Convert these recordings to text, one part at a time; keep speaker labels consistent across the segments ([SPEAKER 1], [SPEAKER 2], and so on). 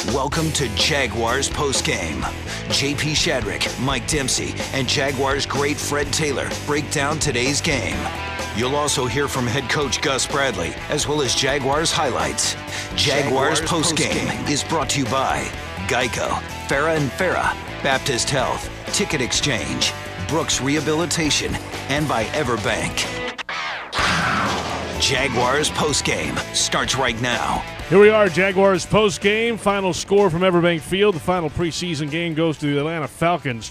[SPEAKER 1] Welcome to Jaguars Postgame. JP Shadrick, Mike Dempsey, and Jaguars great Fred Taylor break down today's game. You'll also hear from head coach Gus Bradley, as well as Jaguars highlights. Jaguars Postgame is brought to you by Geico, Farah and Farah, Baptist Health, Ticket Exchange, Brooks Rehabilitation, and by Everbank. Jaguars Postgame starts right now.
[SPEAKER 2] Here we are, Jaguars postgame. Final score from Everbank Field. The final preseason game goes to the Atlanta Falcons,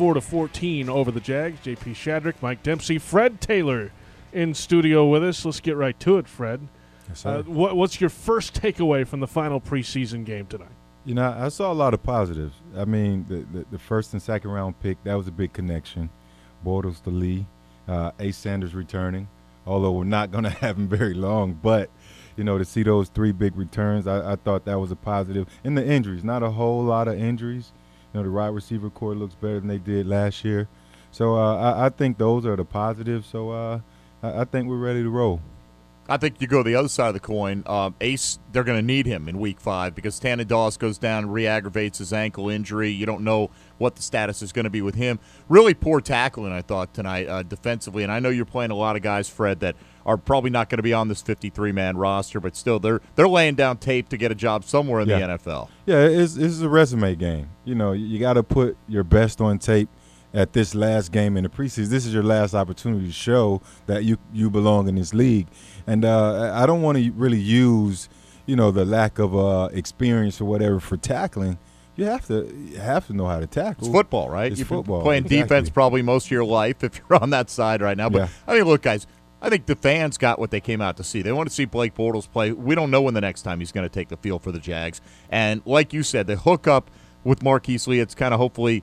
[SPEAKER 2] 24-14 over the Jags. JP Shadrick, Mike Dempsey, Fred Taylor in studio with us. Let's get right to it, Fred.
[SPEAKER 3] Yes,
[SPEAKER 2] what's your first takeaway from the final preseason game tonight?
[SPEAKER 3] You know, I saw a lot of positives. I mean, the first and second round pick, that was a big connection. Bortles to Lee, Ace Sanders returning, although we're not going to have him very long, but you know, to see those three big returns, I thought that was a positive. And the injuries, not a whole lot of injuries. You know, the wide receiver core looks better than they did last year. So I think those are the positives. So I think we're ready to roll.
[SPEAKER 4] I think you go the other side of the coin. Ace, they're going to need him in Week 5 because Tannen Doss goes down, re-aggravates his ankle injury. You don't know what the status is going to be with him. Really poor tackling, I thought, tonight defensively. And I know you're playing a lot of guys, Fred, that are probably not going to be on this 53-man roster, but still they're laying down tape to get a job somewhere in the NFL.
[SPEAKER 3] Yeah, it's a resume game. You know, you got to put your best on tape at this last game in the preseason. This is your last opportunity to show that you belong in this league. And I don't want to really use, you know, the lack of experience or whatever for tackling. You have to know how to tackle.
[SPEAKER 4] It's football, right?
[SPEAKER 3] It's
[SPEAKER 4] You've
[SPEAKER 3] football.
[SPEAKER 4] been playing defense probably most of your life if you're on that side right now. But,
[SPEAKER 3] Yeah.
[SPEAKER 4] I mean, look, guys, I think the fans got what they came out to see. They want to see Blake Bortles play. We don't know when the next time he's going to take the field for the Jags. And like you said, the hookup with Marquise Lee, it's kind of hopefully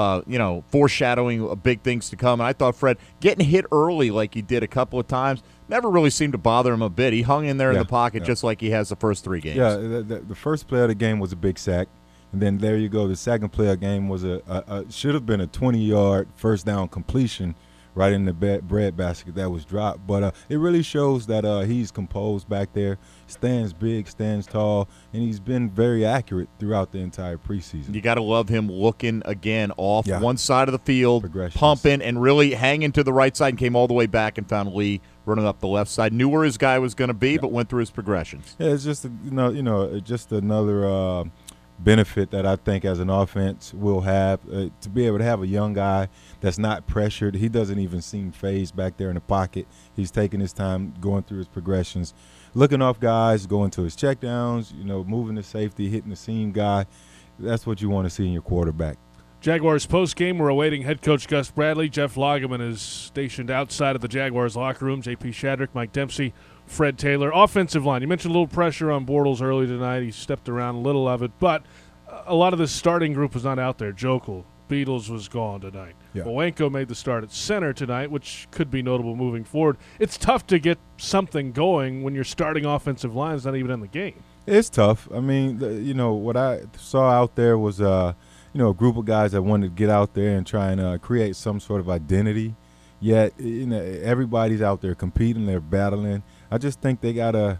[SPEAKER 4] foreshadowing big things to come. And I thought Fred getting hit early like he did a couple of times never really seemed to bother him a bit. He hung in there in the pocket just like he has the first three games.
[SPEAKER 3] Yeah, the first play of the game was a big sack. And then there you go. The second play of the game was should have been a 20-yard first down completion right in the bread basket that was dropped. But it really shows that he's composed back there, stands big, stands tall, and he's been very accurate throughout the entire preseason.
[SPEAKER 4] You got to love him looking, again, off one side of the field,
[SPEAKER 3] Progressions.
[SPEAKER 4] pumping, and really hanging to the right side and came all the way back and found Lee running up the left side. Knew where his guy was going to be, but went through his progressions.
[SPEAKER 3] Yeah, it's just just another benefit that I think as an offense we'll have to be able to have a young guy that's not pressured. He doesn't even seem phased back there in the pocket. He's taking his time going through his progressions, looking off guys, going to his checkdowns, you know, moving the safety, hitting the seam guy. That's what you want to see in your quarterback.
[SPEAKER 2] Jaguars postgame, we're awaiting head coach Gus Bradley. Jeff Lageman is stationed outside of the Jaguars locker room. JP Shadrick, Mike Dempsey, Fred Taylor. Offensive line, you mentioned a little pressure on Bortles early tonight. He stepped around a little of it, but a lot of the starting group was not out there. Jokel, Beatles was gone tonight.
[SPEAKER 3] Yeah.
[SPEAKER 2] Moenko made the start at center tonight, which could be notable moving forward. It's tough to get something going when your starting offensive line is not even in the game.
[SPEAKER 3] It's tough. I mean, what I saw out there was a group of guys that wanted to get out there and try and create some sort of identity. Yet, everybody's out there competing, they're battling. I just think they got a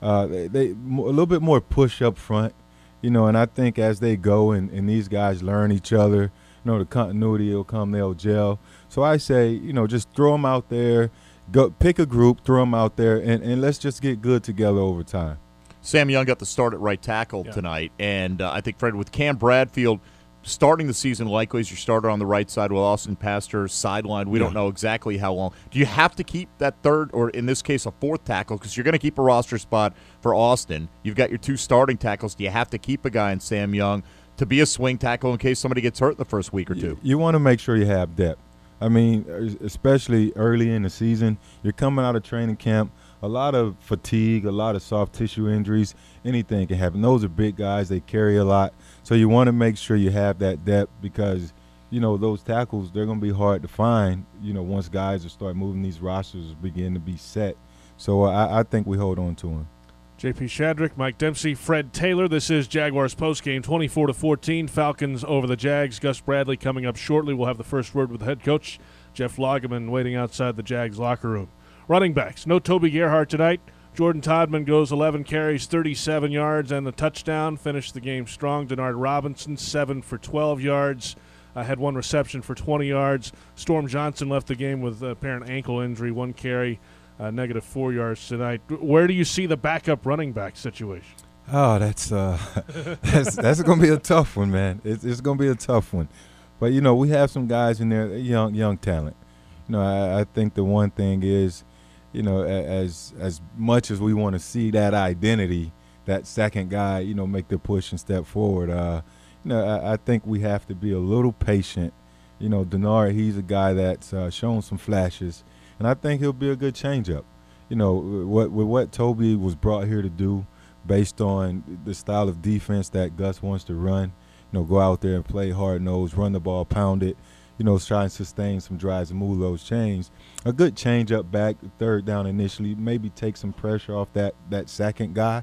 [SPEAKER 3] little bit more push up front, and I think as they go and these guys learn each other, the continuity will come, they'll gel. So I say, just throw them out there, go pick a group, throw them out there, and let's just get good together over time.
[SPEAKER 4] Sam Young got the start at right tackle tonight, and I think, Fred, with Cam Bradfield starting the season likely as your starter on the right side with Austin Pastor sidelined. We don't know exactly how long. Do you have to keep that third, or in this case a fourth tackle, because you're going to keep a roster spot for Austin? You've got your two starting tackles. Do you have to keep a guy in Sam Young to be a swing tackle in case somebody gets hurt in the first week or two?
[SPEAKER 3] You want to make sure you have depth. I mean, especially early in the season, you're coming out of training camp, a lot of fatigue, a lot of soft tissue injuries, anything can happen. Those are big guys. They carry a lot. So you want to make sure you have that depth because, those tackles, they're going to be hard to find, once guys will start moving, these rosters begin to be set. So I think we hold on to them.
[SPEAKER 2] JP Shadrick, Mike Dempsey, Fred Taylor. This is Jaguars postgame, 24-14. Falcons over the Jags. Gus Bradley coming up shortly. We'll have the first word with the head coach, Jeff Lageman, waiting outside the Jags locker room. Running backs, no Toby Gerhart tonight. Jordan Todman goes 11 carries, 37 yards, and the touchdown. Finished the game strong. Denard Robinson, 7 for 12 yards. Had one reception for 20 yards. Storm Johnson left the game with apparent ankle injury, 1 carry, -4 yards tonight. Where do you see the backup running back situation?
[SPEAKER 3] Oh, that's going to be a tough one, man. It's going to be a tough one. But, we have some guys in there, young talent. I think the one thing is, as much as we want to see that identity, that second guy, make the push and step forward, I think we have to be a little patient. Denard, he's a guy that's shown some flashes, and I think he'll be a good changeup. What Toby was brought here to do, based on the style of defense that Gus wants to run, go out there and play hard-nosed, run the ball, pound it, try and sustain some drives and move those chains. A good change-up back, third down initially, maybe take some pressure off that second guy.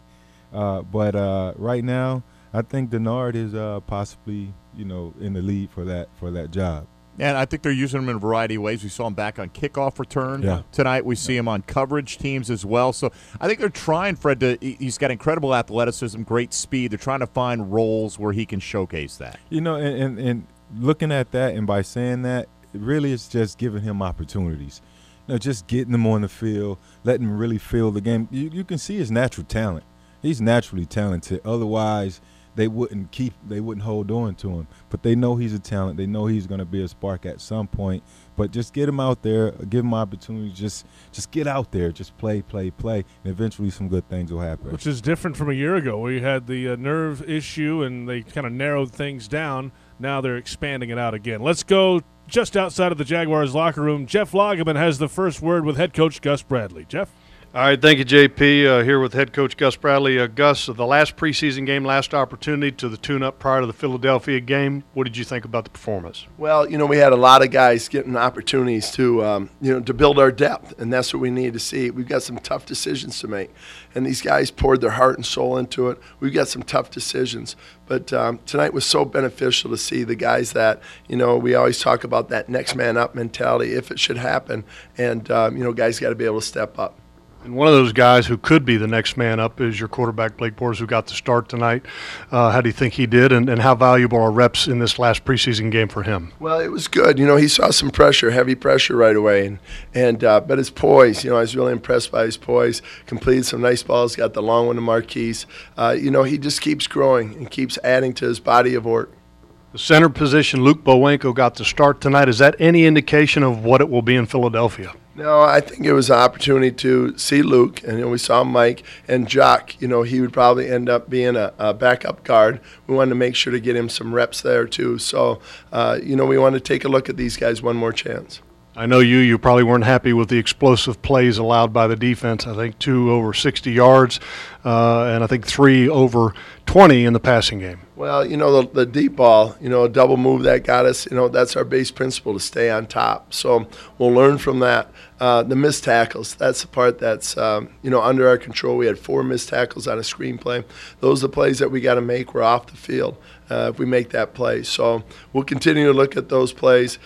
[SPEAKER 3] But right now, I think Denard is possibly, in the lead for that job.
[SPEAKER 4] And I think they're using him in a variety of ways. We saw him back on kickoff return tonight. We see him on coverage teams as well. So I think they're trying, Fred, he's got incredible athleticism, great speed. They're trying to find roles where he can showcase that.
[SPEAKER 3] And looking at that and by saying that, really it's just giving him opportunities. Just getting him on the field, letting him really feel the game. You can see his natural talent. He's naturally talented. Otherwise, they wouldn't hold on to him. But they know he's a talent. They know he's going to be a spark at some point. But just get him out there, give him opportunities. Just get out there, just play, and eventually some good things will happen.
[SPEAKER 2] Which is different from a year ago. We had the nerve issue, and they kind of narrowed things down. Now they're expanding it out again. Let's go just outside of the Jaguars locker room. Jeff Lageman has the first word with head coach Gus Bradley. Jeff?
[SPEAKER 5] All right, thank you, JP. Here with head coach Gus Bradley. Gus, the last preseason game, last opportunity to the tune-up prior to the Philadelphia game. What did you think about the performance?
[SPEAKER 6] Well, we had a lot of guys getting opportunities to, to build our depth, and that's what we need to see. We've got some tough decisions to make, and these guys poured their heart and soul into it. We've got some tough decisions, but tonight was so beneficial to see the guys that, we always talk about that next man up mentality if it should happen, and, guys got to be able to step up.
[SPEAKER 5] And one of those guys who could be the next man up is your quarterback, Blake Bortles, who got the start tonight. How do you think he did, and how valuable are reps in this last preseason game for him?
[SPEAKER 6] Well, it was good. He saw some pressure, heavy pressure right away. But his poise, I was really impressed by his poise. Completed some nice balls, got the long one to Marquise. He just keeps growing and keeps adding to his body of work.
[SPEAKER 5] The center position, Luke Bowenko, got the start tonight. Is that any indication of what it will be in Philadelphia?
[SPEAKER 6] No, I think it was an opportunity to see Luke, and we saw Mike and Jock. He would probably end up being a backup guard. We wanted to make sure to get him some reps there too. So, we want to take a look at these guys one more chance.
[SPEAKER 5] I know you probably weren't happy with the explosive plays allowed by the defense. I think 2 over 60 yards, and I think 3 over 20 in the passing game.
[SPEAKER 6] Well, the deep ball, a double move that got us, that's our base principle, to stay on top. So we'll learn from that. The missed tackles, that's the part that's, under our control. We had 4 missed tackles on a screenplay. Those are the plays that we got to make. We're off the field if we make that play. So we'll continue to look at those plays,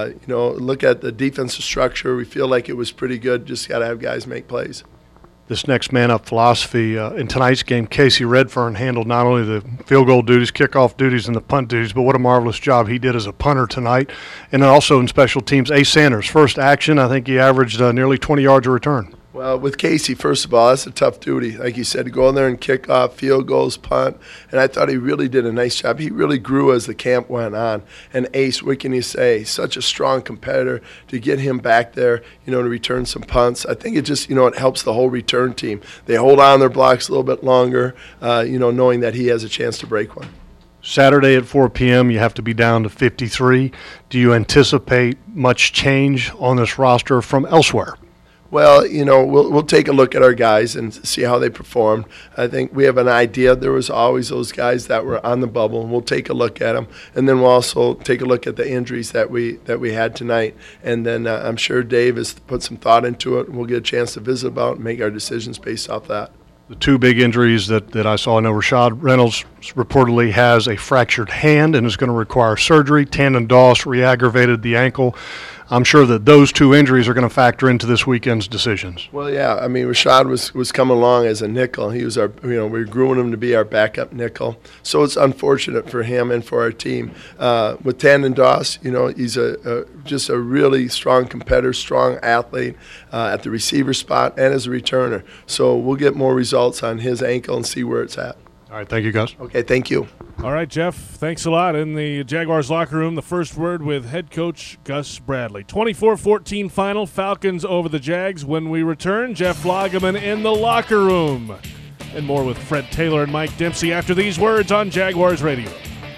[SPEAKER 6] look at the defensive structure. We feel like it was pretty good. Just got to have guys make plays.
[SPEAKER 5] This next man-up philosophy. In tonight's game, Casey Redfern handled not only the field goal duties, kickoff duties, and the punt duties, but what a marvelous job he did as a punter tonight. And then also in special teams, Ace Sanders, first action, I think he averaged nearly 20 yards a return.
[SPEAKER 6] Well, with Casey, first of all, that's a tough duty. Like you said, to go in there and kick off, field goals, punt. And I thought he really did a nice job. He really grew as the camp went on. And Ace, what can you say? Such a strong competitor. To get him back there, to return some punts. I think it just, it helps the whole return team. They hold on their blocks a little bit longer, knowing that he has a chance to break one.
[SPEAKER 5] Saturday at 4 p.m., you have to be down to 53. Do you anticipate much change on this roster from elsewhere?
[SPEAKER 6] Well, we'll take a look at our guys and see how they performed. I think we have an idea. There was always those guys that were on the bubble, and we'll take a look at them. And then we'll also take a look at the injuries that we had tonight. And then I'm sure Dave has put some thought into it, and we'll get a chance to visit about and make our decisions based off that.
[SPEAKER 5] The 2 big injuries that I saw, I know Rashad Reynolds reportedly has a fractured hand and is going to require surgery. Tandon Doss re-aggravated the ankle. I'm sure that those two injuries are going to factor into this weekend's decisions.
[SPEAKER 6] Well, yeah. I mean, Rashad was coming along as a nickel. He was we were growing him to be our backup nickel. So it's unfortunate for him and for our team. With Tandon Doss, he's just a really strong competitor, strong athlete at the receiver spot and as a returner. So we'll get more results on his ankle and see where it's at.
[SPEAKER 5] All right, thank you, Gus.
[SPEAKER 6] Okay, thank you.
[SPEAKER 2] All right, Jeff, thanks a lot. In the Jaguars locker room, the first word with head coach Gus Bradley. 24-14 final, Falcons over the Jags. When we return, Jeff Lageman in the locker room. And more with Fred Taylor and Mike Dempsey after these words on Jaguars Radio.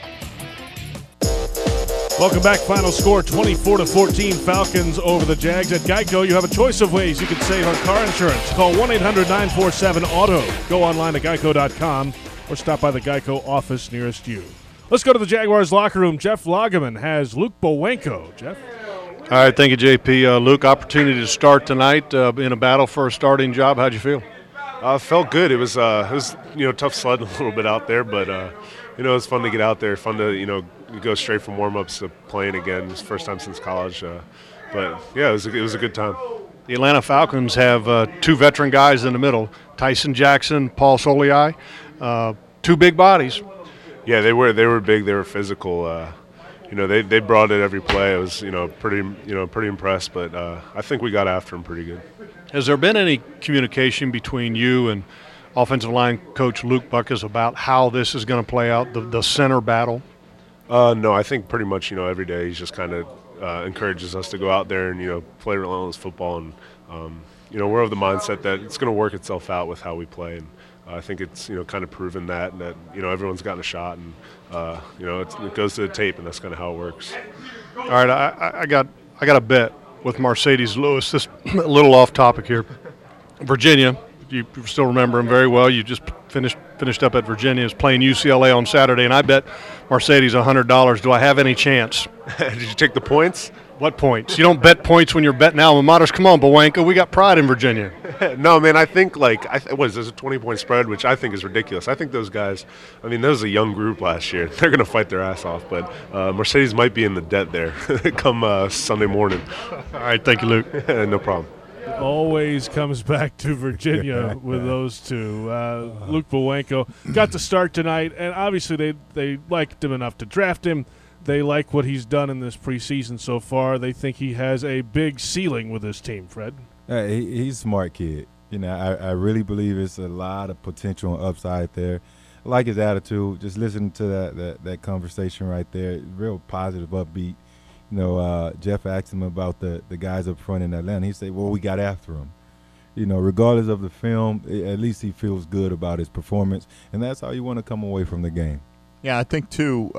[SPEAKER 2] Welcome back. Final score, 24-14, Falcons over the Jags. At Geico, you have a choice of ways you can save on car insurance. Call 1-800-947-AUTO. Go online to geico.com or stop by the Geico office nearest you. Let's go to the Jaguars locker room. Jeff Lageman has Luke Bowenko. Jeff?
[SPEAKER 5] All right, thank you, JP. Luke, opportunity to start tonight in a battle for a starting job. How'd you feel?
[SPEAKER 7] Felt good. It was tough sledding a little bit out there, but it was fun to get out there. Fun to go straight from warm-ups to playing again. It's the first time since college, but yeah, it was a good time.
[SPEAKER 5] The Atlanta Falcons have two veteran guys in the middle: Tyson Jackson, Paul Soliai. Two big bodies.
[SPEAKER 7] Yeah, they were big. They were physical. They brought it every play. I was pretty impressed, but I think we got after them pretty good.
[SPEAKER 5] Has there been any communication between you and offensive line coach Luke Buckus about how this is going to play out, the center battle?
[SPEAKER 7] No, I think pretty much every day he's just kind of encourages us to go out there and play relentless football, and we're of the mindset that it's going to work itself out with how we play, and I think it's kind of proven that everyone's gotten a shot, and it goes to the tape, and that's kind of how it works.
[SPEAKER 5] All right, I got a bet with Mercedes Lewis. This a little off topic here. Virginia, you still remember him very well. You just finished up at Virginia, is playing UCLA on Saturday, and I bet Mercedes $100. Do I have any chance?
[SPEAKER 7] Did you take the points?
[SPEAKER 5] What points? You don't bet points when you're betting alma maters. Come on, Bowenko. We got pride in Virginia.
[SPEAKER 7] No, man, I think there's a 20-point spread, which I think is ridiculous. I think those guys, that was a young group last year. They're going to fight their ass off, but Mercedes might be in the debt there come Sunday morning.
[SPEAKER 5] All right, thank you, Luke.
[SPEAKER 7] No problem.
[SPEAKER 2] It always comes back to Virginia with those two. Luke Bowenko got to start tonight, and obviously they liked him enough to draft him. They like what he's done in this preseason so far. They think he has a big ceiling with his team, Fred.
[SPEAKER 3] He's a smart kid. I really believe it's a lot of potential and upside there. I like his attitude. Just listening to that conversation right there, real positive, upbeat. Jeff asked him about the guys up front in Atlanta. He said, well, we got after him. Regardless of the film, at least he feels good about his performance, and that's how you want to come away from the game.
[SPEAKER 4] Yeah, I think, too,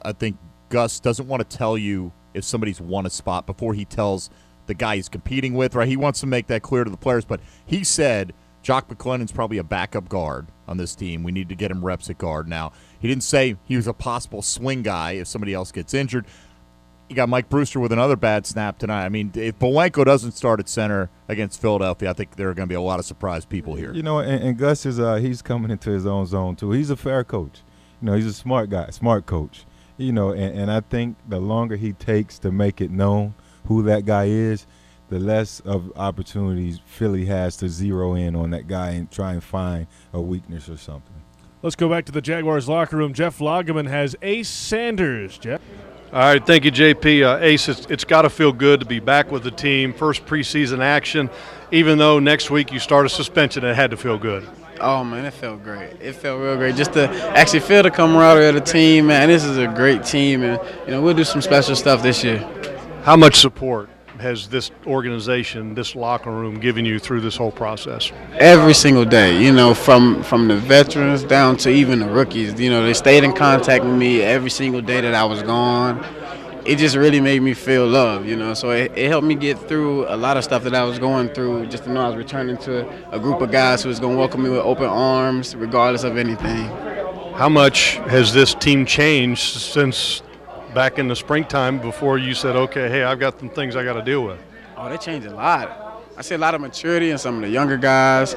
[SPEAKER 4] Gus doesn't want to tell you if somebody's won a spot before he tells the guy he's competing with, right? He wants to make that clear to the players, but he said Jock McClennan's probably a backup guard on this team. We need to get him reps at guard. Now, he didn't say he was a possible swing guy if somebody else gets injured. You got Mike Brewster with another bad snap tonight. If Bowenko doesn't start at center against Philadelphia, I think there are going to be a lot of surprise people here.
[SPEAKER 3] And Gus is he's coming into his own zone, too. He's a fair coach. He's a smart guy, smart coach. And I think the longer he takes to make it known who that guy is, the less of opportunities Philly has to zero in on that guy and try and find a weakness or something.
[SPEAKER 2] Let's go back to the Jaguars locker room. Jeff Lageman has Ace Sanders. Jeff?
[SPEAKER 5] All right, thank you, JP. Ace, it's got to feel good to be back with the team, first preseason action. Even though next week you start a suspension, it had to feel good.
[SPEAKER 8] Oh, man, it felt great. It felt real great just to actually feel the camaraderie of the team, man. This is a great team, and, we'll do some special stuff this year.
[SPEAKER 5] How much support has this organization, this locker room given you through this whole process?
[SPEAKER 8] Every single day, from the veterans down to even the rookies. They stayed in contact with me every single day that I was gone. It just really made me feel loved, So it helped me get through a lot of stuff that I was going through, just to know I was returning to a group of guys who was going to welcome me with open arms, regardless of anything.
[SPEAKER 5] How much has this team changed since back in the springtime before you said, okay, hey, I've got some things I got to deal with?
[SPEAKER 8] Oh, they changed a lot. I see a lot of maturity in some of the younger guys.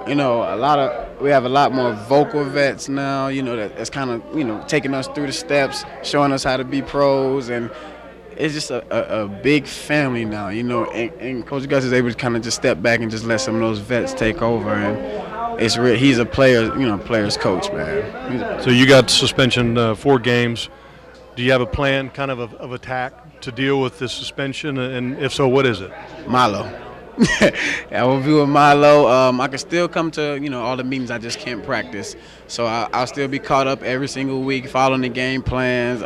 [SPEAKER 8] We have a lot more vocal vets now, that's kind of, taking us through the steps, showing us how to be pros. And it's just a big family now, you know, and Coach Gus is able to kind of just step back and just let some of those vets take over, and it's real. He's a player, you know, player's coach, man.
[SPEAKER 5] So you got suspension 4 games. Do you have a plan kind of attack to deal with this suspension, and if so, what is it?
[SPEAKER 8] Milo. I will be with Milo. I can still come to, you know, all the meetings. I just can't practice. So I'll still be caught up every single week, following the game plans.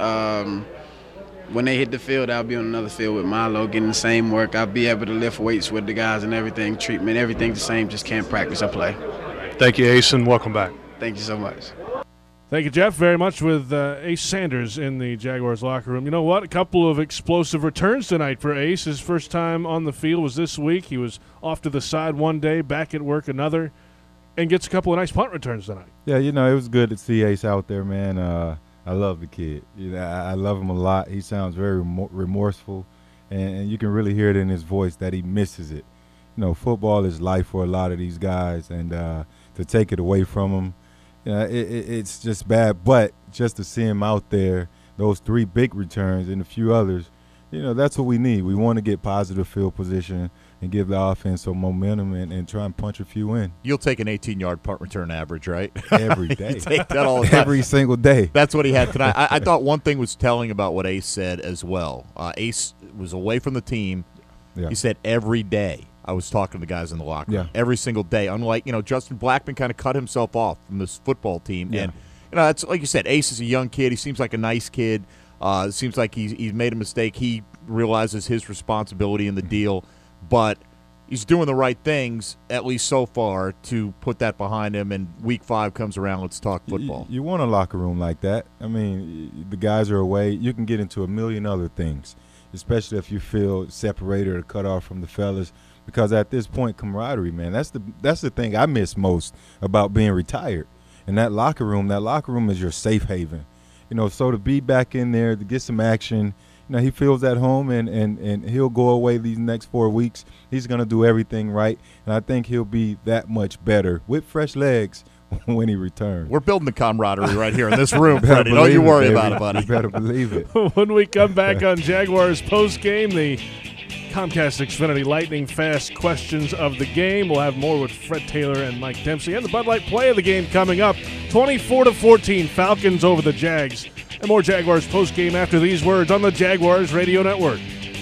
[SPEAKER 8] When they hit the field, I'll be on another field with Milo, getting the same work. I'll be able to lift weights with the guys and everything, treatment, everything the same. Just can't practice or play.
[SPEAKER 5] Thank you, Ace, and welcome back.
[SPEAKER 8] Thank you so much.
[SPEAKER 2] Thank you, Jeff, very much with Ace Sanders in the Jaguars locker room. You know what? A couple of explosive returns tonight for Ace. His first time on the field was this week. He was off to the side one day, back at work another, and gets a couple of nice punt returns tonight.
[SPEAKER 3] Yeah, you know, it was good to see Ace out there, man. I love the kid. You know, I love him a lot. He sounds very remorseful, and you can really hear it in his voice that he misses it. You know, football is life for a lot of these guys, and to take it away from him, it's just bad. But just to see him out there, those 3 big returns and a few others, you know, that's what we need. We want to get positive field position and give the offense some momentum and try and punch a few in.
[SPEAKER 4] You'll take an 18-yard punt return average, right?
[SPEAKER 3] Every day.
[SPEAKER 4] You take that all the time.
[SPEAKER 3] Every single day.
[SPEAKER 4] That's what he had tonight. I thought one thing was telling about what Ace said as well. Ace was away from the team.
[SPEAKER 3] Yeah.
[SPEAKER 4] He said every day. I was talking to the guys in the locker room every single day. Unlike, you know, Justin Blackman kind of cut himself off from this football team. Yeah. And, you know, it's like you said, Ace is a young kid. He seems like a nice kid. It seems like he's made a mistake. He realizes his responsibility in the deal. But he's doing the right things, at least so far, to put that behind him. And week 5 comes around, let's talk football.
[SPEAKER 3] You want a locker room like that. I mean, the guys are away. You can get into a million other things, especially if you feel separated or cut off from the fellas. Because at this point, camaraderie, man, that's the thing I miss most about being retired. And that locker room is your safe haven. You know, so to be back in there, to get some action, you know, he feels at home, and he'll go away these next 4 weeks. He's going to do everything right, and I think he'll be that much better with fresh legs when he returns.
[SPEAKER 4] We're building the camaraderie right here in this room, Freddie. Don't you worry about it, buddy.
[SPEAKER 3] You better believe it.
[SPEAKER 2] When we come back on Jaguars postgame, the Comcast Xfinity lightning fast questions of the game. We'll have more with Fred Taylor and Mike Dempsey, and the Bud Light play of the game coming up. 24-14, Falcons over the Jags. And more Jaguars postgame after these words on the Jaguars Radio Network.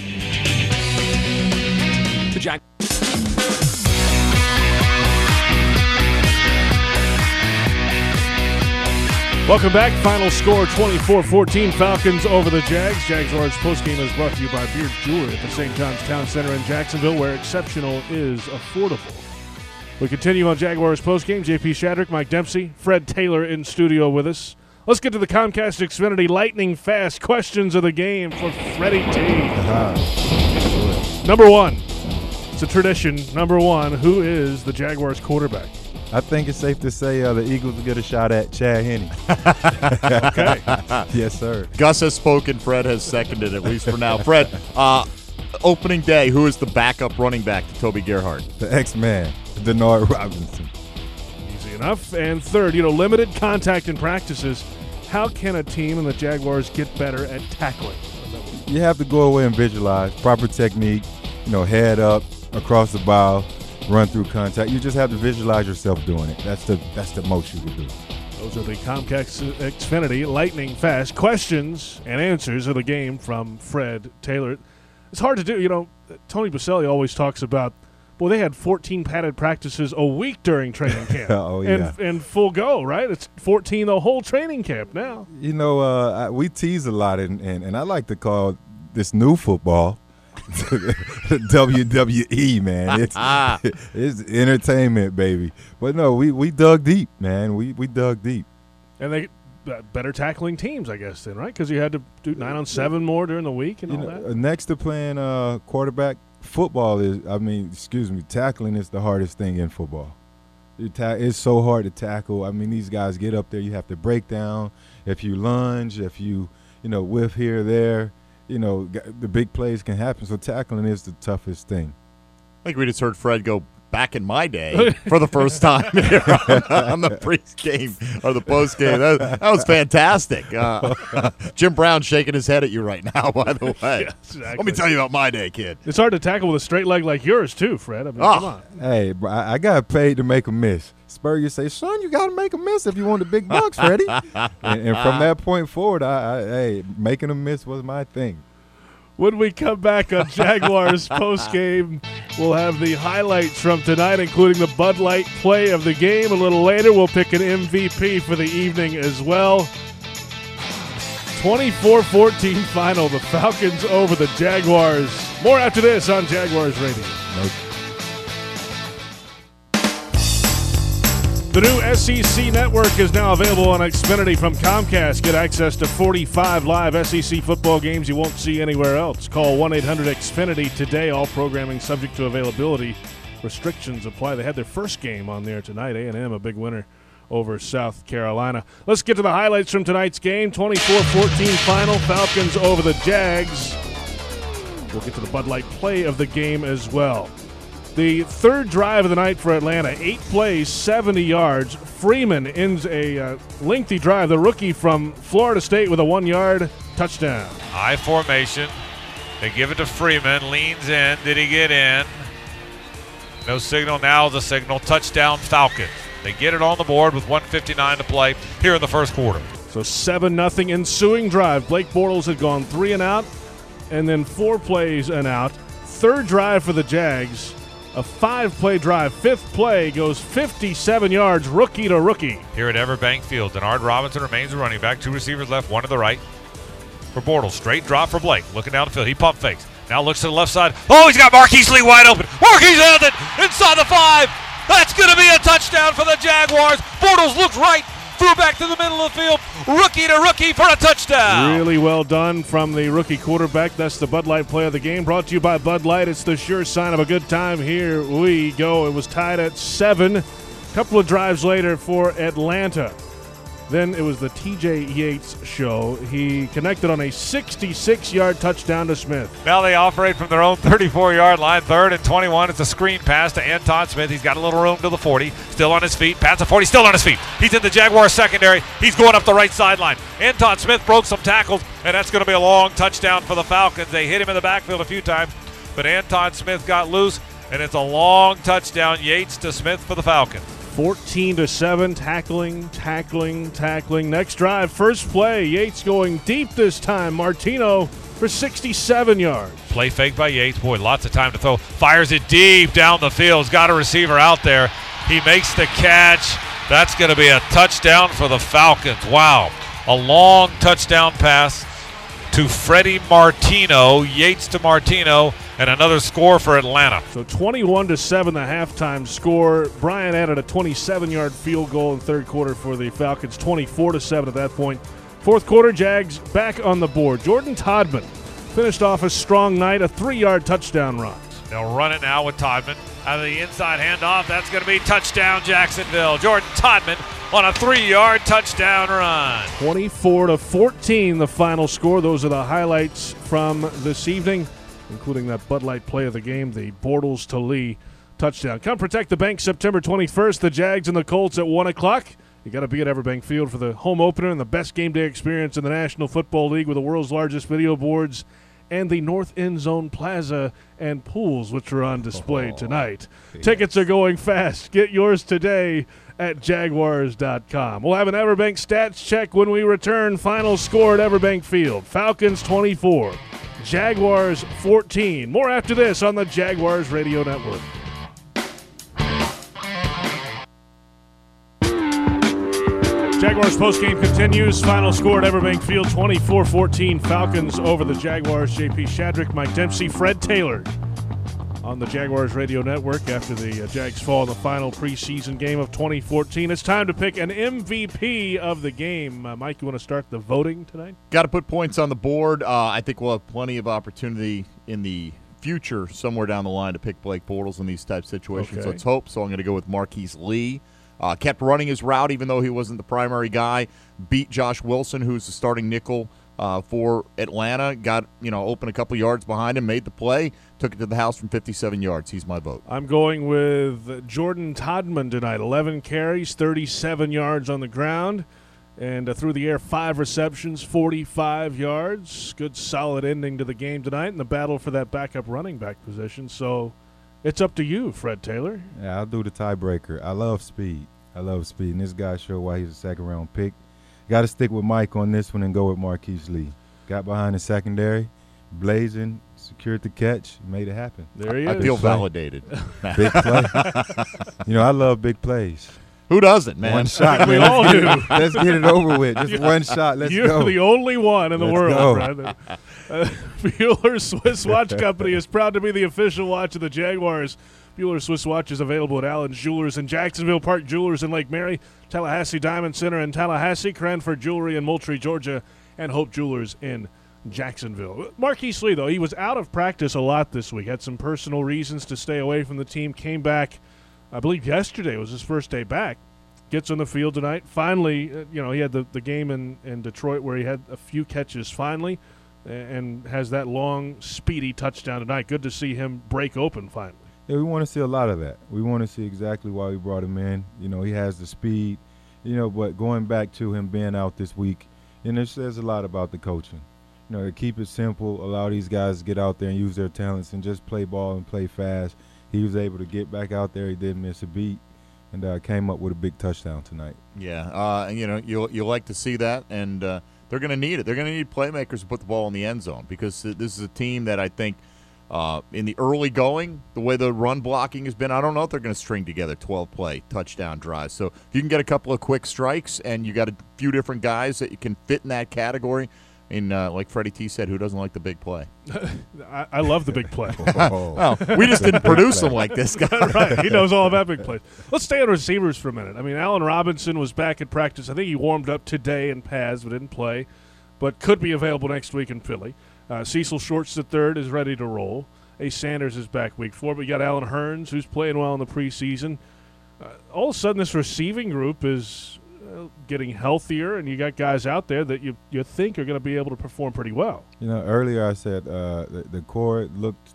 [SPEAKER 2] Welcome back. Final score 24-14, Falcons over the Jags. Jaguars postgame is brought to you by Beard Jewelry at the St. John's Town Center in Jacksonville, where exceptional is affordable. We continue on Jaguars postgame. JP Shadrick, Mike Dempsey, Fred Taylor in studio with us. Let's get to the Comcast Xfinity lightning fast questions of the game for Freddie T. Number 1. It's a tradition. Number 1. Who is the Jaguars quarterback?
[SPEAKER 3] I think it's safe to say the Eagles will get a shot at Chad Henne.
[SPEAKER 2] Okay.
[SPEAKER 3] Yes, sir.
[SPEAKER 4] Gus has spoken. Fred has seconded, at least for now. Fred, opening day, who is the backup running back to Toby Gerhart?
[SPEAKER 3] The X-Man, Denard Robinson.
[SPEAKER 2] Easy enough. And third, limited contact in practices. How can a team and the Jaguars get better at tackling?
[SPEAKER 3] You have to go away and visualize proper technique, head up, across the bow, run through contact. You just have to visualize yourself doing it. That's the most you can do.
[SPEAKER 2] Those are the Comcast Xfinity lightning fast questions and answers of the game from Fred Taylor. It's hard to do. Tony Boselli always talks about, they had 14 padded practices a week during training camp.
[SPEAKER 3] Oh, yeah.
[SPEAKER 2] And full go, right? It's 14 the whole training camp now.
[SPEAKER 3] We tease a lot, and I like to call this new football WWE, man. It's entertainment, baby. But no, we dug deep, man. We dug deep.
[SPEAKER 2] And they better tackling teams, I guess, then, right? Because you had to do 9-on-7 more during the week and all that. Next
[SPEAKER 3] to playing quarterback, football tackling is the hardest thing in football. It's so hard to tackle. These guys get up there. You have to break down. If you lunge, if you, whiff here or there, the big plays can happen. So tackling is the toughest thing.
[SPEAKER 4] I think we just heard Fred go back in my day for the first time here on the pre-game or the post-game. That was fantastic. Jim Brown shaking his head at you right now, by the way.
[SPEAKER 2] Yeah, exactly.
[SPEAKER 4] Let me tell you about my day, kid.
[SPEAKER 2] It's hard to tackle with a straight leg like yours, too, Fred. I mean, come on.
[SPEAKER 3] Hey, bro, I got paid to make a miss. Spurrier say, son, you got to make a miss if you want the big bucks, Freddie. and from that point forward, hey, making a miss was my thing.
[SPEAKER 2] When we come back on Jaguars postgame, we'll have the highlights from tonight, including the Bud Light play of the game. A little later, we'll pick an MVP for the evening as well. 24-14 final, the Falcons over the Jaguars. More after this on Jaguars Radio.
[SPEAKER 3] Nope.
[SPEAKER 2] The new SEC network is now available on Xfinity from Comcast. Get access to 45 live SEC football games you won't see anywhere else. Call 1-800-XFINITY today. All programming subject to availability. Restrictions apply. They had their first game on there tonight. A&M, a big winner over South Carolina. Let's get to the highlights from tonight's game. 24-14 final. Falcons over the Jags. We'll get to the Bud Light play of the game as well. The third drive of the night for Atlanta, 8 plays, 70 yards. Freeman ends a lengthy drive, the rookie from Florida State with a 1-yard touchdown.
[SPEAKER 9] High formation. They give it to Freeman, leans in. Did he get in? No signal. Now the signal. Touchdown Falcons. They get it on the board with 1:59 to play here in the first quarter.
[SPEAKER 2] So 7-0 ensuing drive. Blake Bortles had gone 3 and out, and then 4 plays and out. Third drive for the Jags. A 5-play drive. 5th play goes 57 yards, rookie to rookie.
[SPEAKER 9] Here at Everbank Field, Denard Robinson remains the running back. 2 receivers left, 1 to the right. For Bortles, straight drop for Blake. Looking down the field, he pump fakes. Now looks to the left side. Oh, he's got Marquise Lee wide open. Marquise has it inside the 5. That's going to be a touchdown for the Jaguars. Bortles looks right, threw back to the middle of the field. Rookie to rookie for a touchdown.
[SPEAKER 2] Really well done from the rookie quarterback. That's the Bud Light play of the game. Brought to you by Bud Light. It's the sure sign of a good time. Here we go. It was tied at 7. A couple of drives later for Atlanta. Then it was the T.J. Yates show. He connected on a 66-yard touchdown to Smith.
[SPEAKER 9] Now they operate from their own 34-yard line. 3rd and 21. It's a screen pass to Anton Smith. He's got a little room to the 40. Still on his feet. Pats the 40. Still on his feet. He's in the Jaguars secondary. He's going up the right sideline. Anton Smith broke some tackles, and that's going to be a long touchdown for the Falcons. They hit him in the backfield a few times, but Anton Smith got loose, and it's a long touchdown. Yates to Smith for the Falcons.
[SPEAKER 2] 14-7, tackling. Next drive, first play. Yates going deep this time. Martino for 67 yards.
[SPEAKER 9] Play fake by Yates. Boy, lots of time to throw. Fires it deep down the field. He's got a receiver out there. He makes the catch. That's going to be a touchdown for the Falcons. Wow. A long touchdown pass to Freddie Martino. Yates to Martino. And another score for Atlanta.
[SPEAKER 2] So 21-7 the halftime score. Bryant added a 27-yard field goal in the third quarter for the Falcons, 24-7 at that point. Fourth quarter, Jags back on the board. Jordan Todman finished off a strong night, a 3-yard touchdown run.
[SPEAKER 9] They'll run it now with Todman. Out of the inside handoff, that's going to be touchdown Jacksonville. Jordan Todman on a 3-yard touchdown run.
[SPEAKER 2] 24-14 the final score. Those are the highlights from this evening, including that Bud Light play of the game, the Bortles to Lee touchdown. Come protect the bank September 21st. The Jags and the Colts at 1 o'clock. You got to be at Everbank Field for the home opener and the best game day experience in the National Football League with the world's largest video boards and the North End Zone Plaza and pools, which are on display tonight. Yes. Tickets are going fast. Get yours today at Jaguars.com. We'll have an Everbank stats check when we return. Final score at Everbank Field. Falcons 24. Jaguars 14. More after this on the Jaguars Radio Network. Jaguars postgame continues. Final score at Everbank Field, 24-14. Falcons over the Jaguars. J.P. Shadrick, Mike Dempsey, Fred Taylor on the Jaguars Radio Network after the Jags fall in the final preseason game of 2014. It's time to pick an MVP of the game. Mike, you want to start the voting tonight?
[SPEAKER 4] Got to put points on the board. I think we'll have plenty of opportunity in the future somewhere down the line to pick Blake Bortles in these type situations.
[SPEAKER 2] Okay.
[SPEAKER 4] Let's hope. So I'm going to go with Marquise Lee. Kept running his route even though he wasn't the primary guy. Beat Josh Wilson, who's the starting nickel for Atlanta. Got, open a couple yards behind him, made the play, took it to the house from 57 yards. He's my vote.
[SPEAKER 2] I'm going with Jordan Todman tonight. 11 carries, 37 yards on the ground, and through the air, 5 receptions, 45 yards. Good solid ending to the game tonight in the battle for that backup running back position. So it's up to you, Fred Taylor.
[SPEAKER 3] Yeah, I'll do the tiebreaker. I love speed. And this guy showed why he's a second-round pick. Got to stick with Mike on this one and go with Marquise Lee. Got behind the secondary, blazing, secured the catch, made it happen.
[SPEAKER 2] There he is.
[SPEAKER 4] I feel validated.
[SPEAKER 3] Big play. I love big plays.
[SPEAKER 4] Who doesn't, man?
[SPEAKER 3] One shot.
[SPEAKER 2] We all do.
[SPEAKER 3] Let's get it over with. Just one shot. Let's
[SPEAKER 2] You're
[SPEAKER 3] go.
[SPEAKER 2] the only one in the
[SPEAKER 3] Let's
[SPEAKER 2] world,
[SPEAKER 3] go.
[SPEAKER 2] Brandon. Bueller Swiss Watch Company is proud to be the official watch of the Jaguars. Bueller Swiss Watch is available at Allen's Jewelers in Jacksonville, Park Jewelers in Lake Mary, Tallahassee Diamond Center in Tallahassee, Cranford Jewelry in Moultrie, Georgia, and Hope Jewelers in Jacksonville. Marquise Lee, though, he was out of practice a lot this week. Had some personal reasons to stay away from the team. Came back, I believe yesterday was his first day back. Gets on the field tonight. Finally, he had the game in Detroit where he had a few catches finally and has that long, speedy touchdown tonight. Good to see him break open finally.
[SPEAKER 3] Yeah, we want to see a lot of that. We want to see exactly why we brought him in. He has the speed, but going back to him being out this week, it says a lot about the coaching. To keep it simple, allow these guys to get out there and use their talents and just play ball and play fast. He was able to get back out there. He didn't miss a beat and came up with a big touchdown tonight.
[SPEAKER 4] Yeah, you'll like to see that, and they're going to need it. They're going to need playmakers to put the ball in the end zone because this is a team that I think – in the early going, the way the run blocking has been, I don't know if they're going to string together 12-play touchdown drives. So if you can get a couple of quick strikes and you got a few different guys that you can fit in that category, like Freddie T said, who doesn't like the big play?
[SPEAKER 2] I love the big play.
[SPEAKER 4] Well, we just didn't produce them like this guy.
[SPEAKER 2] Right, he knows all about big plays. Let's stay on receivers for a minute. Allen Robinson was back at practice. I think he warmed up today in pads but didn't play, but could be available next week in Philly. Cecil Shorts III is ready to roll. Ace Sanders is back week 4, but you got Allen Hurns, who's playing well in the preseason. All of a sudden, this receiving group is getting healthier, and you got guys out there that you think are going to be able to perform pretty well.
[SPEAKER 3] Earlier I said the core looked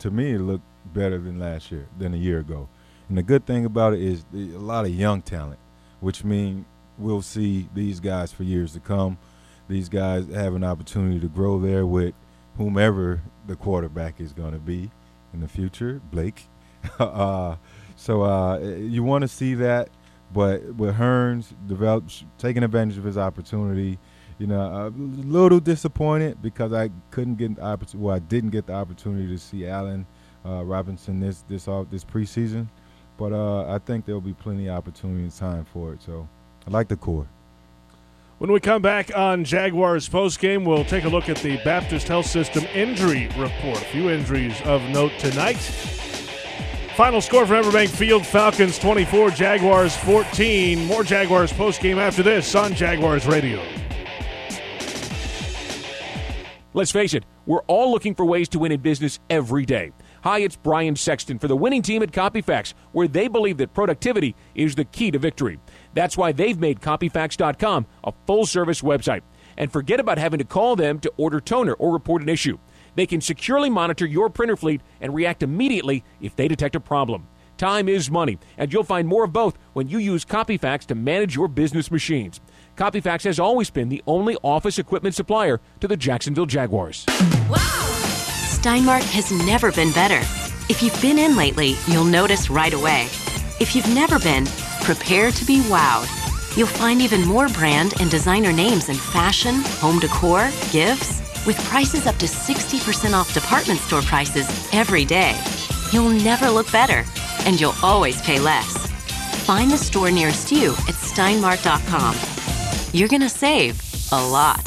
[SPEAKER 3] better than a year ago. And the good thing about it is a lot of young talent, which means we'll see these guys for years to come. These guys have an opportunity to grow there with whomever the quarterback is going to be in the future, Blake. So you want to see that, but with Hurns taking advantage of his opportunity, a little disappointed because I didn't get the opportunity to see Allen Robinson this preseason, but I think there'll be plenty of opportunity and time for it. So I like the core.
[SPEAKER 2] When we come back on Jaguars postgame, we'll take a look at the Baptist Health System injury report. A few injuries of note tonight. Final score for Everbank Field, Falcons 24, Jaguars 14. More Jaguars postgame after this on Jaguars Radio.
[SPEAKER 10] Let's face it, we're all looking for ways to win in business every day. Hi, it's Brian Sexton for the winning team at Copyfax, where they believe that productivity is the key to victory. That's why they've made Copyfax.com a full-service website. And forget about having to call them to order toner or report an issue. They can securely monitor your printer fleet and react immediately if they detect a problem. Time is money, and you'll find more of both when you use Copyfax to manage your business machines. Copyfax has always been the only office equipment supplier to the Jacksonville Jaguars.
[SPEAKER 11] Wow! Steinmart has never been better. If you've been in lately, you'll notice right away. If you've never been, prepare to be wowed. You'll find even more brand and designer names in fashion, home decor, gifts, with prices up to 60% off department store prices every day. You'll never look better, and you'll always pay less. Find the store nearest you at steinmart.com. You're going to save a lot.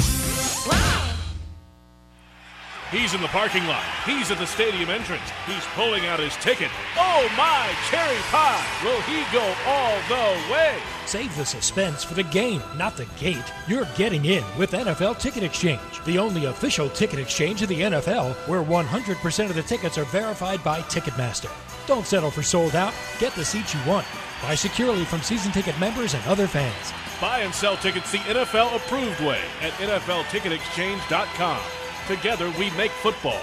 [SPEAKER 2] He's in the parking lot. He's at the stadium entrance. He's pulling out his ticket. Oh my, cherry pie! Will he go all the way?
[SPEAKER 12] Save the suspense for the game, not the gate. You're getting in with NFL Ticket Exchange, the only official ticket exchange of the NFL, where 100% of the tickets are verified by Ticketmaster. Don't settle for sold out. Get the seats you want. Buy securely from season ticket members and other fans.
[SPEAKER 2] Buy and sell tickets the NFL approved way at NFLTicketExchange.com. Together we make football.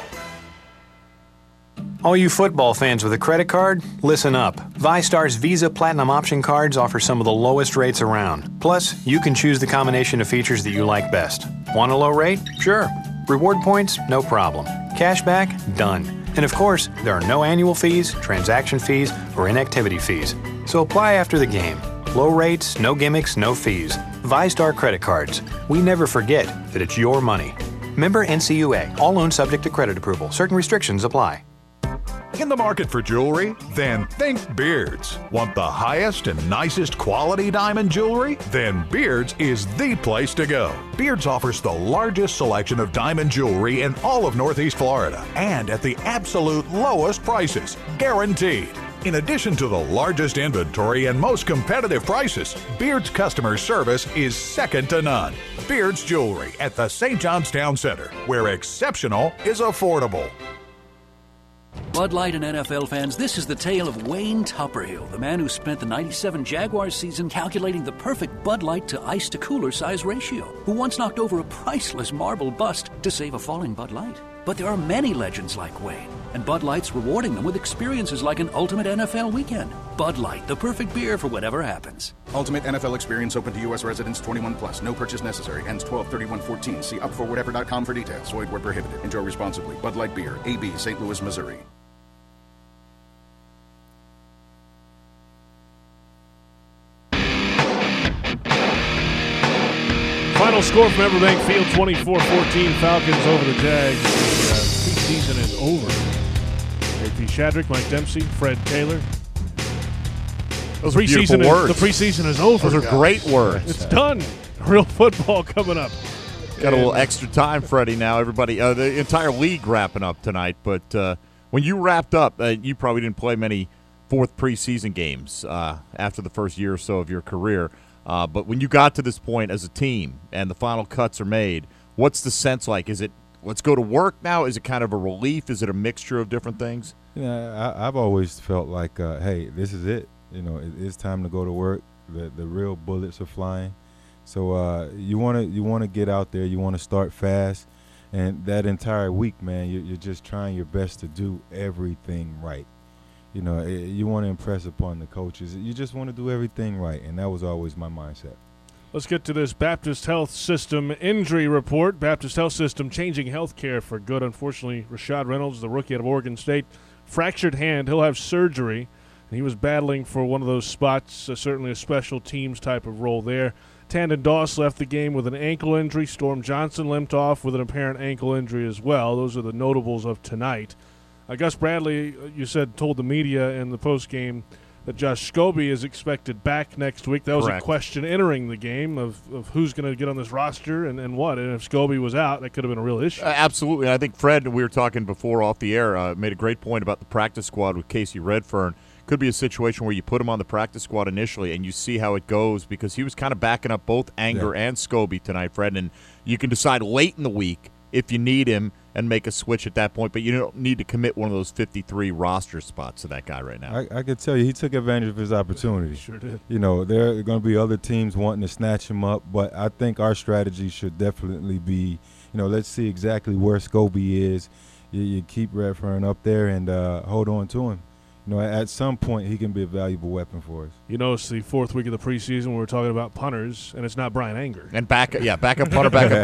[SPEAKER 13] All you football fans with a credit card, listen up. VyStar's Visa Platinum Option cards offer some of the lowest rates around. Plus, you can choose the combination of features that you like best. Want a low rate? Sure. Reward points? No problem. Cashback? Done. And of course, there are no annual fees, transaction fees, or inactivity fees. So apply after the game. Low rates, no gimmicks, no fees. VyStar credit cards. We never forget that it's your money. Member NCUA. All loans subject to credit approval. Certain restrictions apply.
[SPEAKER 14] In the market for jewelry? Then think Beards. Want the highest and nicest quality diamond jewelry? Then Beards is the place to go. Beards offers the largest selection of diamond jewelry in all of Northeast Florida and at the absolute lowest prices, guaranteed. In addition to the largest inventory and most competitive prices, Beards customer service is second to none. Beards Jewelry at the St. John's Town Center, where exceptional is affordable.
[SPEAKER 15] Bud Light and NFL fans, this is the tale of Wayne Tupperhill, the man who spent the '97 Jaguars season calculating the perfect Bud Light to ice to cooler size ratio, who once knocked over a priceless marble bust to save a falling Bud Light. But there are many legends like Wayne, and Bud Light's rewarding them with experiences like an ultimate NFL weekend. Bud Light, the perfect beer for whatever happens.
[SPEAKER 16] Ultimate NFL experience open to U.S. residents 21 plus. No purchase necessary. Ends 12/31/14. See upforwhatever.com for details. Void where prohibited. Enjoy responsibly. Bud Light Beer. AB, St. Louis, Missouri.
[SPEAKER 2] Final score from Everbank Field, 24-14, Falcons over the Jags. The preseason is over. JP Shadrick, Mike Dempsey, Fred Taylor.
[SPEAKER 4] Those are beautiful words.
[SPEAKER 2] The preseason is over.
[SPEAKER 4] Those are great words.
[SPEAKER 2] It's done. Real football coming up.
[SPEAKER 4] Got a little extra time, Freddie, now. Everybody, the entire league wrapping up tonight. But when you wrapped up, you probably didn't play many fourth preseason games after the first year or so of your career. But when you got to this point as a team and the final cuts are made, what's the sense like? Is it let's go to work now? Is it kind of a relief? Is it a mixture of different things?
[SPEAKER 3] Yeah, I've always felt like, hey, this is it. You know, it's time to go to work. The real bullets are flying. So you want to get out there. You want to start fast. And that entire week, man, you're just trying your best to do everything right. You know, you want to impress upon the coaches. You just want to do everything right, and that was always my mindset.
[SPEAKER 2] Let's get to this Baptist Health System injury report. Baptist Health System changing health care for good. Unfortunately, Rashad Reynolds, the rookie out of Oregon State, fractured hand. He'll have surgery. He was battling for one of those spots, certainly a special teams type of role there. Tandon Doss left the game with an ankle injury. Storm Johnson limped off with an apparent ankle injury as well. Those are the notables of tonight. Gus Bradley, you said, told the media in the postgame that Josh Scobie is expected back next week. That was
[SPEAKER 4] Correct.
[SPEAKER 2] A question entering the game of who's going to get on this roster and what. And if Scobie was out, that could have been a real issue.
[SPEAKER 4] Absolutely. I think Fred, we were talking before off the air, made a great point about the practice squad with Casey Redfern. Could be a situation where you put him on the practice squad initially and you see how it goes because he was kind of backing up both Anger and Scobie tonight, Fred. And you can decide late in the week if you need him and make a switch at that point, but you don't need to commit one of those 53 roster spots to that guy right now.
[SPEAKER 3] I could tell you he took advantage of his opportunity.
[SPEAKER 2] Sure did.
[SPEAKER 3] You know, there are going to be other teams wanting to snatch him up, but I think our strategy should definitely be, let's see exactly where Scobie is. You keep Redfern up there and hold on to him. At some point he can be a valuable weapon for us.
[SPEAKER 2] It's the fourth week of the preseason when we're talking about punters, and it's not Brian Anger.
[SPEAKER 4] And backup punter, backup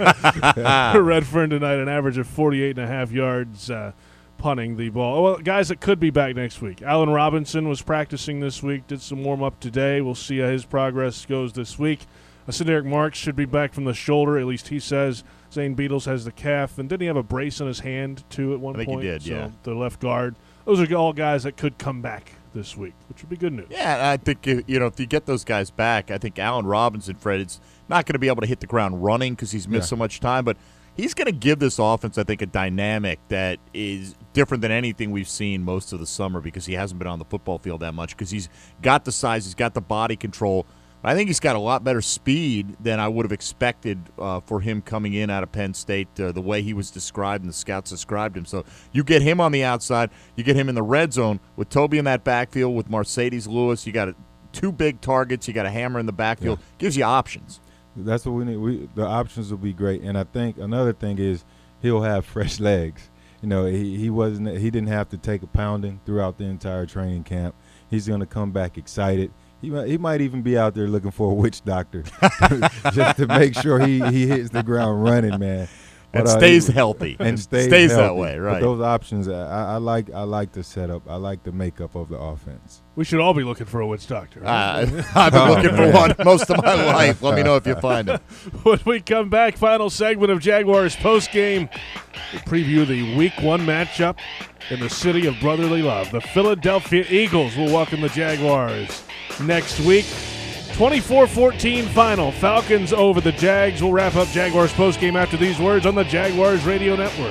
[SPEAKER 4] kicker.
[SPEAKER 2] Redfern tonight, an average of 48.5 yards punting the ball. Well, guys that could be back next week. Allen Robinson was practicing this week, did some warm-up today. We'll see how his progress goes this week. Cedric Marks should be back from the shoulder, at least he says. Zane Beadles has the calf. And didn't he have a brace on his hand, too, at one point?
[SPEAKER 4] I think he did, yeah.
[SPEAKER 2] The left guard. Those are all guys that could come back this week, which would be good news.
[SPEAKER 4] Yeah, I think, if you get those guys back, I think Allen Robinson, Fred, is not going to be able to hit the ground running because he's missed so much time, but he's going to give this offense, I think, a dynamic that is different than anything we've seen most of the summer because he hasn't been on the football field that much because he's got the size, he's got the body control. I think he's got a lot better speed than I would have expected for him coming in out of Penn State, the way he was described and the scouts described him. So you get him on the outside, you get him in the red zone with Toby in that backfield with Mercedes Lewis. You got two big targets. You got a hammer in the backfield. Gives you options.
[SPEAKER 3] That's what we need. The options will be great, and I think another thing is he'll have fresh legs. You know, he didn't have to take a pounding throughout the entire training camp. He's going to come back excited. He might even be out there looking for a witch doctor just to make sure he hits the ground running, man.
[SPEAKER 4] And stays healthy.
[SPEAKER 3] And stays
[SPEAKER 4] healthy.
[SPEAKER 3] that
[SPEAKER 4] way, right.
[SPEAKER 3] But those options, I like the setup. I like the makeup of the offense.
[SPEAKER 2] We should all be looking for a witch doctor.
[SPEAKER 4] I've been looking for one most of my life. Let me know if you find it.
[SPEAKER 2] When we come back, final segment of Jaguars postgame, we'll preview the Week 1 matchup in the city of brotherly love. The Philadelphia Eagles will welcome the Jaguars next week. 24-14 final. Falcons over the Jags. We'll wrap up Jaguars postgame after these words on the Jaguars Radio Network.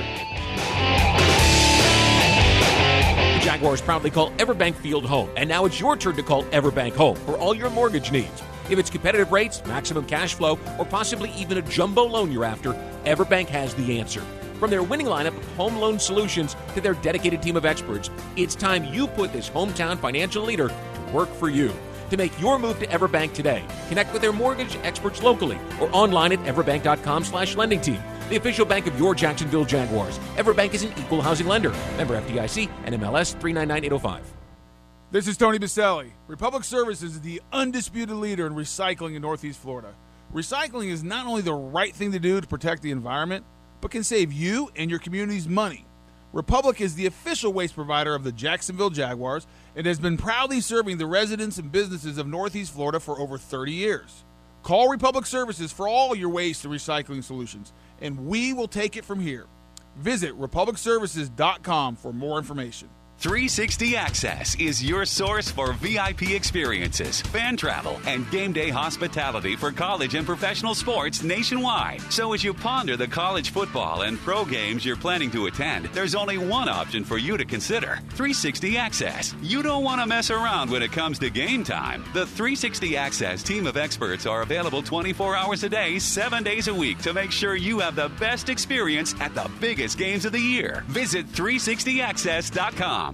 [SPEAKER 10] The Jaguars proudly call Everbank Field home, and now it's your turn to call Everbank home for all your mortgage needs. If it's competitive rates, maximum cash flow, or possibly even a jumbo loan you're after, Everbank has the answer. From their winning lineup of home loan solutions to their dedicated team of experts, it's time you put this hometown financial leader to work for you. To make your move to Everbank today, connect with their mortgage experts locally or online at everbank.com/lending team. The official bank of your Jacksonville Jaguars. Everbank is an equal housing lender. Member FDIC and MLS 399805.
[SPEAKER 17] This is Tony Baselli. Republic Services is the undisputed leader in recycling in Northeast Florida. Recycling is not only the right thing to do to protect the environment, but can save you and your communities money. Republic is the official waste provider of the Jacksonville Jaguars and has been proudly serving the residents and businesses of Northeast Florida for over 30 years. Call Republic Services for all your waste and recycling solutions, and we will take it from here. Visit republicservices.com for more information.
[SPEAKER 18] 360 Access is your source for VIP experiences, fan travel, and game day hospitality for college and professional sports nationwide. So as you ponder the college football and pro games you're planning to attend, there's only one option for you to consider: 360 Access. You don't want to mess around when it comes to game time. The 360 Access team of experts are available 24 hours a day, 7 days a week to make sure you have the best experience at the biggest games of the year. Visit 360access.com.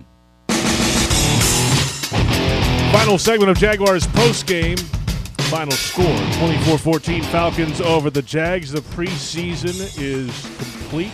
[SPEAKER 2] Final segment of Jaguars postgame. Final score, 24-14 Falcons over the Jags. The preseason is complete.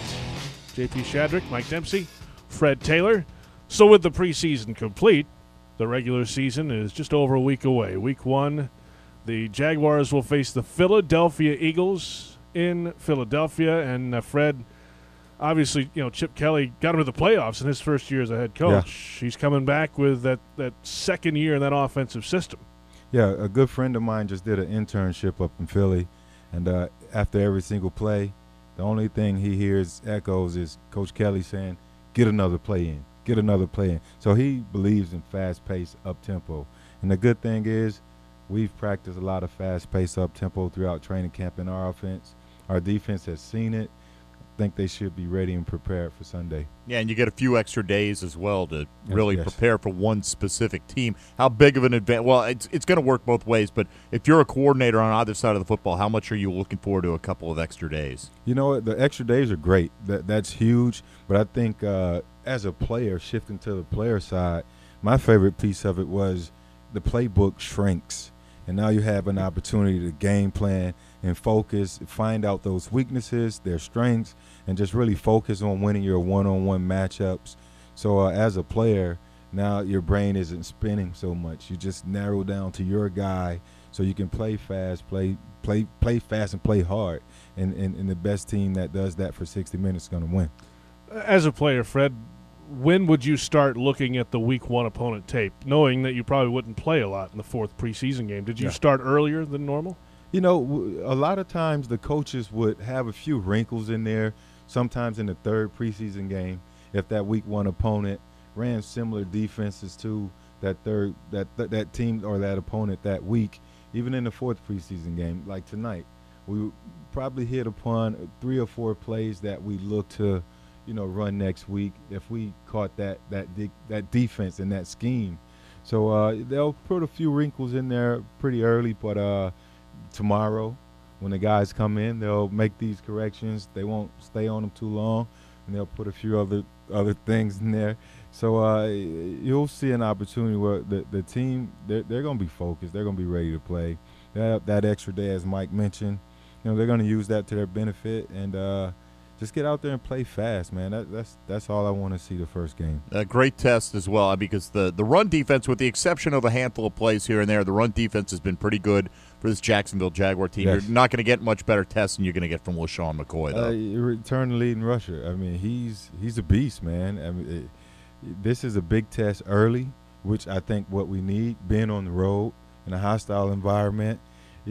[SPEAKER 2] JP Shadrick, Mike Dempsey, Fred Taylor. So with the preseason complete, the regular season is just over a week away. Week 1, the Jaguars will face the Philadelphia Eagles in Philadelphia. And Fred, obviously, you know, Chip Kelly got him to the playoffs in his first year as a head coach. Yeah. He's coming back with that second year in that offensive system.
[SPEAKER 3] Yeah, a good friend of mine just did an internship up in Philly, and after every single play, the only thing he hears echoes is Coach Kelly saying, get another play in, get another play in. So he believes in fast-paced, up-tempo. And the good thing is we've practiced a lot of fast-paced, up-tempo throughout training camp in our offense. Our defense has seen it. Think they should be ready and prepared for Sunday.
[SPEAKER 4] Yeah, and you get a few extra days as well to really prepare for one specific team. How big of an advantage? Well, it's going to work both ways, but if you're a coordinator on either side of the football, how much are you looking forward to a couple of extra days?
[SPEAKER 3] You know what? The extra days are great. That's huge, but I think as a player, shifting to the player side, my favorite piece of it was the playbook shrinks, and now you have an opportunity to game plan and focus, find out those weaknesses, their strengths, and just really focus on winning your one-on-one matchups. So as a player, now your brain isn't spinning so much. You just narrow down to your guy so you can play fast, play fast and play hard. And the best team that does that for 60 minutes is going to win.
[SPEAKER 2] As a player, Fred, when would you start looking at the Week 1 opponent tape, knowing that you probably wouldn't play a lot in the fourth preseason game? Did you start earlier than normal?
[SPEAKER 3] You know, a lot of times the coaches would have a few wrinkles in there, sometimes in the third preseason game, if that Week 1 opponent ran similar defenses to that team or that opponent that week. Even in the fourth preseason game, like tonight, we probably hit upon 3 or 4 plays that we look to, run next week if we caught that defense and that scheme. So they'll put a few wrinkles in there pretty early, but tomorrow when the guys come in, they'll make these corrections. They won't stay on them too long, and they'll put a few other things in there. So you'll see an opportunity where the team, they're going to be focused. They're going to be ready to play. That extra day, as Mike mentioned, they're going to use that to their benefit and just get out there and play fast, man. That's all I want to see the first game.
[SPEAKER 4] A great test as well, because the run defense, with the exception of a handful of plays here and there, the run defense has been pretty good for this Jacksonville Jaguar team.
[SPEAKER 3] Yes.
[SPEAKER 4] You're not going to get much better tests than you're going to get from LaShawn McCoy, though.
[SPEAKER 3] Return the leading rusher. I mean, he's a beast, man. I mean, this is a big test early, which I think what we need, being on the road in a hostile environment,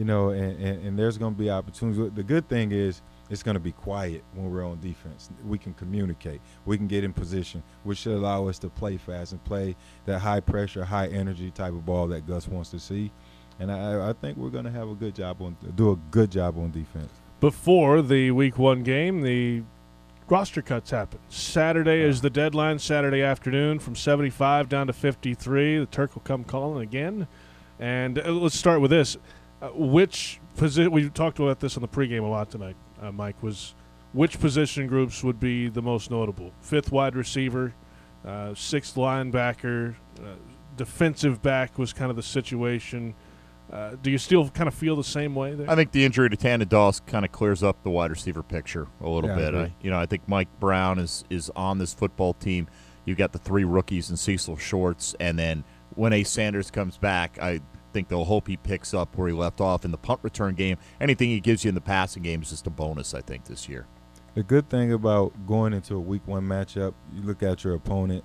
[SPEAKER 3] and there's going to be opportunities. The good thing is, it's going to be quiet when we're on defense. We can communicate. We can get in position, which should allow us to play fast and play that high-pressure, high-energy type of ball that Gus wants to see. And I think we're going to have do a good job on defense.
[SPEAKER 2] Before the Week 1 game, the roster cuts happen. Saturday is the deadline, Saturday afternoon, from 75 down to 53. The Turk will come calling again. And let's start with this. Which position – we talked about this on the pregame a lot tonight, Mike, was which position groups would be the most notable? Fifth wide receiver, sixth linebacker, defensive back was kind of the situation. Do you still kind of feel the same way there?
[SPEAKER 4] I think the injury to Tana Doss kind of clears up the wide receiver picture a little bit. I think Mike Brown is on this football team. You've got the three rookies and Cecil Shorts, and then when Ace Sanders comes back, I think they'll hope he picks up where he left off in the punt return game. Anything he gives you in the passing game is just a bonus, I think, this year.
[SPEAKER 3] The good thing about going into a Week 1 matchup, you look at your opponent,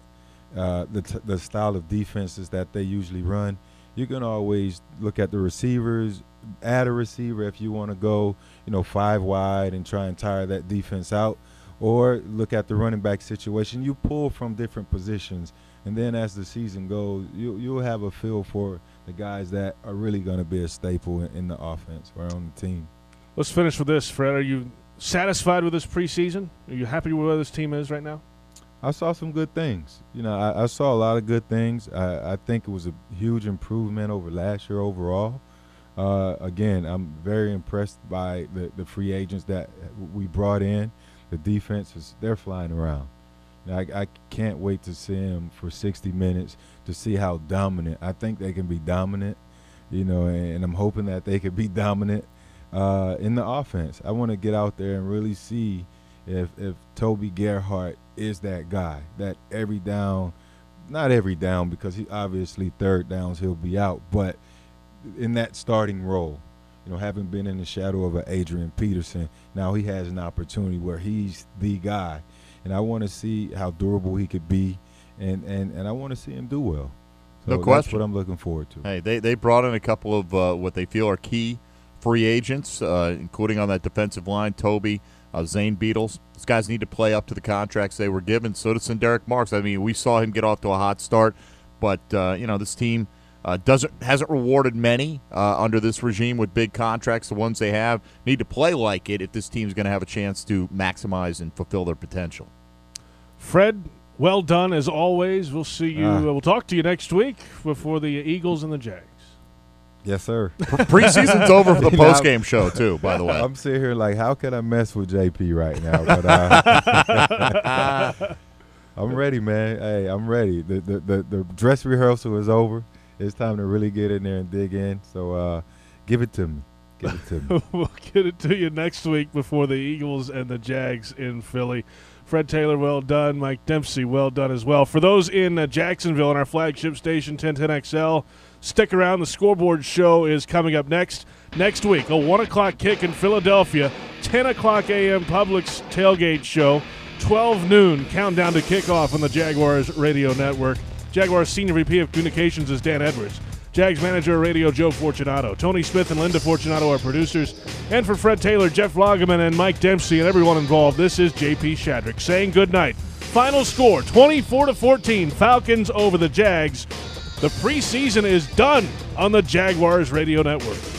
[SPEAKER 3] the style of defenses that they usually run. You can always look at the receivers, add a receiver if you want to go, 5 wide and try and tire that defense out, or look at the running back situation. You pull from different positions, and then as the season goes, you'll have a feel for the guys that are really going to be a staple in the offense or on the team.
[SPEAKER 2] Let's finish with this, Fred. Are you satisfied with this preseason? Are you happy with where this team is right now?
[SPEAKER 3] I saw some good things. I saw a lot of good things. I think it was a huge improvement over last year overall. Again, I'm very impressed by the free agents that we brought in. The defenses, they're flying around. I can't wait to see them for 60 minutes to see how dominant. I think they can be dominant, and I'm hoping that they can be dominant in the offense. I want to get out there and really see if Toby Gerhart is that guy that every down, not every down because he obviously third downs he'll be out, but in that starting role, having been in the shadow of an Adrian Peterson, now he has an opportunity where he's the guy. And I want to see how durable he could be, and I want to see him do well. So
[SPEAKER 4] no question.
[SPEAKER 3] That's what I'm looking forward to.
[SPEAKER 4] Hey, they brought in a couple of what they feel are key free agents, including on that defensive line, Toby, Zane Beatles. These guys need to play up to the contracts they were given. So does Derek Marks. I mean, we saw him get off to a hot start, but this team hasn't rewarded many under this regime with big contracts. The ones they have need to play like it if this team's going to have a chance to maximize and fulfill their potential.
[SPEAKER 2] Fred, well done as always. We'll see you. We'll talk to you next week before the Eagles and the Jags.
[SPEAKER 3] Yes, sir.
[SPEAKER 4] Preseason's over for the postgame show too. By the way,
[SPEAKER 3] I'm sitting here like, how can I mess with JP right now? But I'm ready, man. Hey, I'm ready. The dress rehearsal is over. It's time to really get in there and dig in. So give it to me. Give it to me.
[SPEAKER 2] We'll get it to you next week before the Eagles and the Jags in Philly. Fred Taylor, well done. Mike Dempsey, well done as well. For those in Jacksonville on our flagship station, 1010XL, stick around. The Scoreboard Show is coming up next week. A 1 o'clock kick in Philadelphia, 10 o'clock a.m. Publix tailgate show, 12 noon countdown to kickoff on the Jaguars radio network. Jaguars Senior VP of Communications is Dan Edwards. Jags Manager of Radio, Joe Fortunato. Tony Smith and Linda Fortunato are producers. And for Fred Taylor, Jeff Lageman, and Mike Dempsey, and everyone involved, this is J.P. Shadrick saying good night. Final score, 24-14, Falcons over the Jags. The preseason is done on the Jaguars Radio Network.